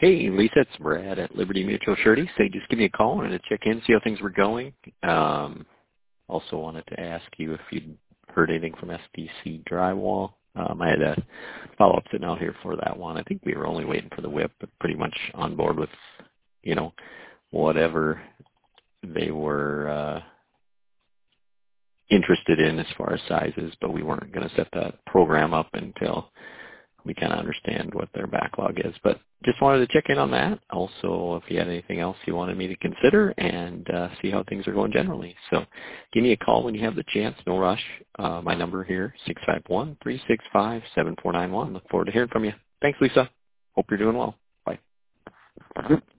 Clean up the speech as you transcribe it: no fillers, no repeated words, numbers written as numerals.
Hey, Lisa, it's Brad at Liberty Mutual Surety. Say, just give me a call and to check in, see how things were going. Also wanted to ask you if you'd heard anything from SDC Drywall. I had a follow-up sitting out here for that one. I think we were only waiting for the whip, but pretty much on board with, whatever they were interested in as far as sizes, but we weren't going to set that program up until we kind of understand what their backlog is. But just wanted to check in on that. Also, if you had anything else you wanted me to consider and see how things are going generally. So give me a call when you have the chance. No rush. My number here, 651-365-7491. Look forward to hearing from you. Thanks, Lisa. Hope you're doing well. Bye.